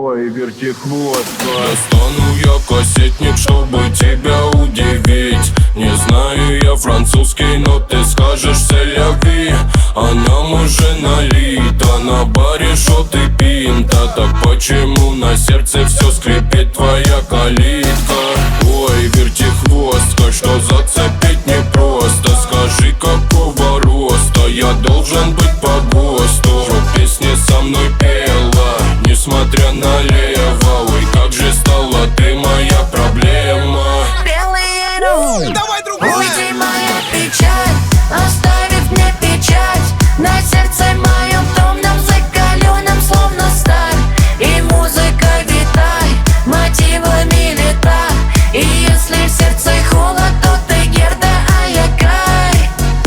Ой, вертихвостка. Достану я кассетник, чтобы тебя удивить. Не знаю я французский, но ты скажешь «селяви». А нам уже налито, на баре шот и пинта. Так почему на сердце все скрипит твоя калитка? Ой, вертихвостка, что зацепить непросто. Скажи, какого роста я должен быть по ГОСТу? Что песни со мной пела, несмотря на лево. Ой, как же стала ты моя проблема. Давай, другой! Уйди, моя печаль, оставив мне печать на сердце моем томном, закаленном, словно сталь. И музыка витай, мотивами лета. И если в сердце холод, то ты Герда, а я край.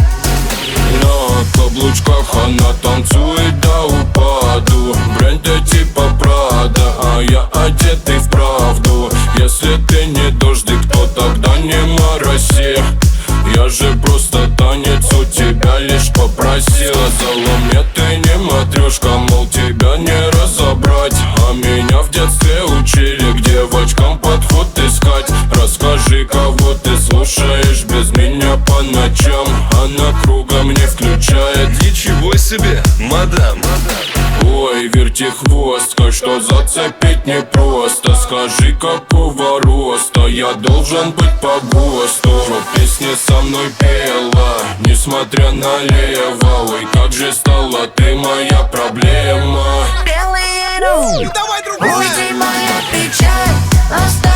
На каблучках она танцует до упаду. Бренды типа Прада, а я одетый в правду. Если ты не дождик, то тогда не мороси. Я же просто танец у тебя лишь попросила. Заломе, ты не матрешка, мол, тебя не разобрать. А меня в детстве учили к девочкам подход искать. Расскажи, кого ты слушаешь без меня по ночам. Она кругом не включает. Ничего себе, мадам! Ой, вертихвостка, что зацепить непросто. Скажи, какого роста я должен быть по ГОСТу? Что песни со мной пела, несмотря на лево. Ой, как же стала ты моя проблема. Белые Давай, другой! уйди, моя печаль, оставив